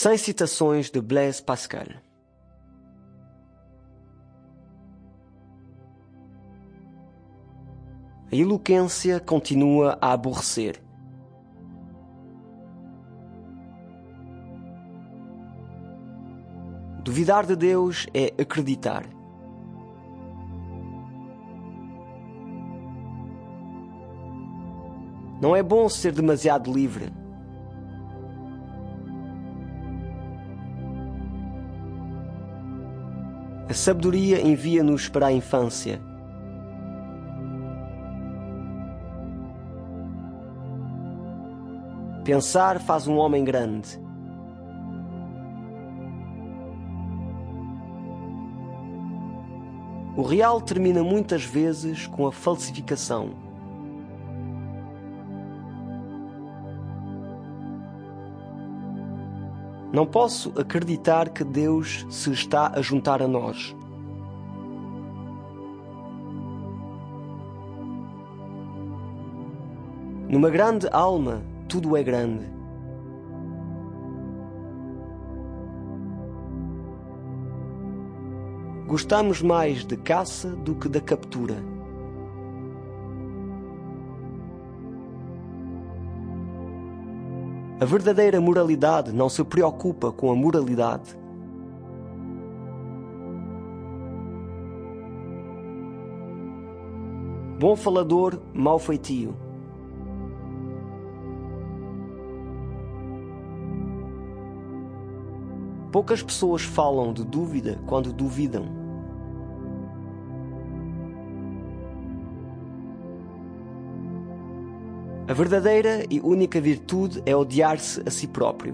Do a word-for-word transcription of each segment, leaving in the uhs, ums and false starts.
Sem citações de Blaise Pascal. A eloquência continua a aborrecer. Duvidar de Deus é acreditar. Não é bom ser demasiado livre. A sabedoria envia-nos para a infância. Pensar faz um homem grande. O real termina muitas vezes com a falsificação. Não posso acreditar que Deus se está a juntar a nós. Numa grande alma, tudo é grande. Gostamos mais de caça do que da captura. A verdadeira moralidade não se preocupa com a moralidade. Bom falador, mau feitio. Poucas pessoas falam de dúvida quando duvidam. A verdadeira e única virtude é odiar-se a si próprio.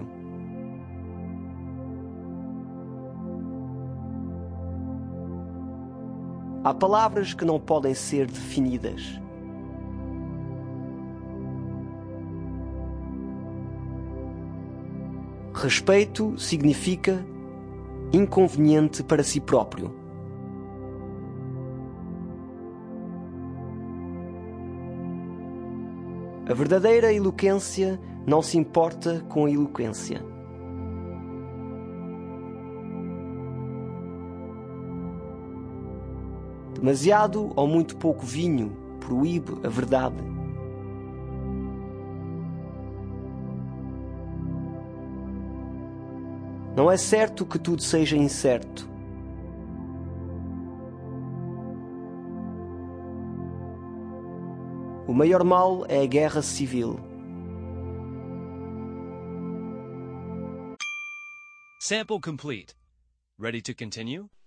Há palavras que não podem ser definidas. Respeito significa inconveniente para si próprio. A verdadeira eloquência não se importa com a eloquência. Demasiado ou muito pouco vinho proíbe a verdade. Não é certo que tudo seja incerto. O maior mal é a guerra civil. Sample complete. Ready to continue?